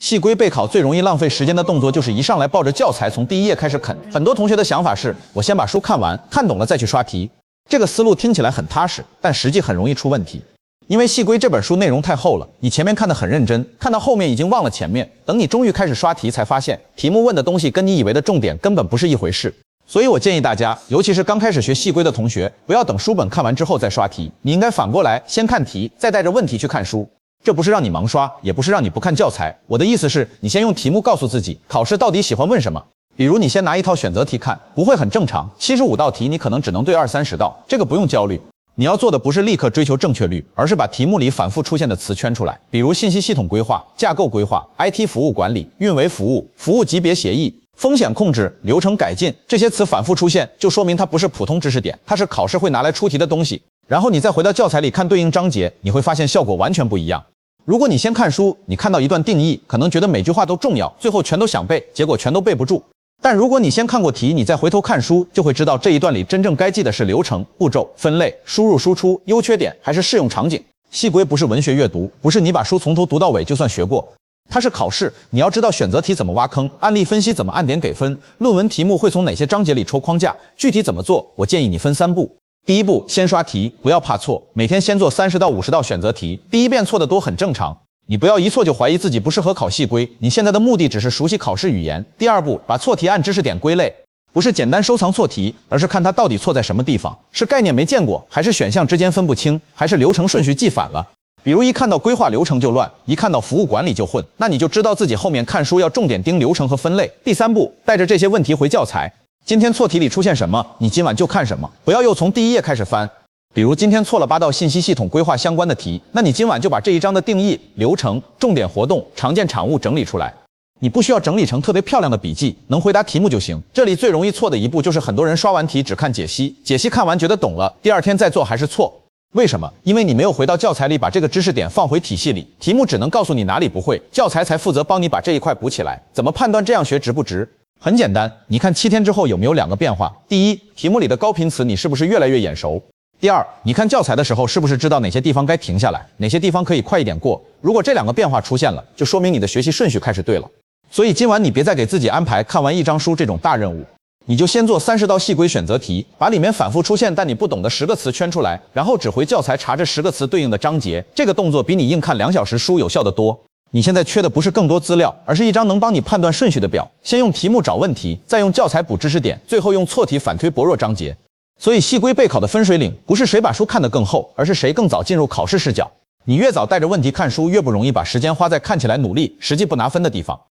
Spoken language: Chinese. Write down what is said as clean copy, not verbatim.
系规备考最容易浪费时间的动作就是一上来抱着教材从第一页开始啃。很多同学的想法是，我先把书看完，看懂了再去刷题。这个思路听起来很踏实，但实际很容易出问题。因为系规这本书内容太厚了，你前面看得很认真，看到后面已经忘了前面，等你终于开始刷题才发现，题目问的东西跟你以为的重点根本不是一回事。所以我建议大家，尤其是刚开始学系规的同学，不要等书本看完之后再刷题，你应该反过来，先看题，再带着问题去看书。这不是让你盲刷，也不是让你不看教材。我的意思是，你先用题目告诉自己，考试到底喜欢问什么。比如你先拿一套选择题看，不会很正常，75道题你可能只能对20-30道，这个不用焦虑。你要做的不是立刻追求正确率，而是把题目里反复出现的词圈出来，比如信息系统规划、架构规划、IT 服务管理、运维服务、服务级别协议、风险控制、流程改进，这些词反复出现，就说明它不是普通知识点，它是考试会拿来出题的东西。然后你再回到教材里看对应章节，你会发现效果完全不一样。如果你先看书，你看到一段定义，可能觉得每句话都重要，最后全都想背，结果全都背不住。但如果你先看过题，你再回头看书，就会知道这一段里真正该记的是流程、步骤、分类、输入输出、优缺点，还是适用场景。系规不是文学阅读，不是你把书从头读到尾就算学过，它是考试，你要知道选择题怎么挖坑，案例分析怎么按点给分，论文题目会从哪些章节里抽框架，具体怎么做，我建议你分3步。第一步，先刷题，不要怕错，每天先做30到50道选择题，第一遍错的多很正常。你不要一错就怀疑自己不适合考系规，你现在的目的只是熟悉考试语言。第二步，把错题按知识点归类，不是简单收藏错题，而是看它到底错在什么地方，是概念没见过，还是选项之间分不清，还是流程顺序记反了。比如一看到规划流程就乱，一看到服务管理就混，那你就知道自己后面看书要重点盯流程和分类。第三步，带着这些问题回教材，今天错题里出现什么，你今晚就看什么，不要又从第一页开始翻。比如今天错了8道信息系统规划相关的题，那你今晚就把这一章的定义、流程、重点活动、常见产物整理出来。你不需要整理成特别漂亮的笔记，能回答题目就行。这里最容易错的一步就是很多人刷完题只看解析，解析看完觉得懂了，第二天再做还是错。为什么？因为你没有回到教材里把这个知识点放回体系里，题目只能告诉你哪里不会，教材才负责帮你把这一块补起来。怎么判断这样学值不值？很简单，你看7天之后有没有2个变化。第一，题目里的高频词你是不是越来越眼熟？第二，你看教材的时候是不是知道哪些地方该停下来，哪些地方可以快一点过？如果这2个变化出现了，就说明你的学习顺序开始对了。所以今晚你别再给自己安排看完1章书这种大任务，你就先做30道系规选择题，把里面反复出现但你不懂的10个词圈出来，然后只回教材查这10个词对应的章节。这个动作比你硬看2小时书有效得多。你现在缺的不是更多资料，而是一张能帮你判断顺序的表。先用题目找问题，再用教材补知识点，最后用错题反推薄弱章节。所以系规备考的分水岭不是谁把书看得更厚，而是谁更早进入考试视角。你越早带着问题看书，越不容易把时间花在看起来努力，实际不拿分的地方。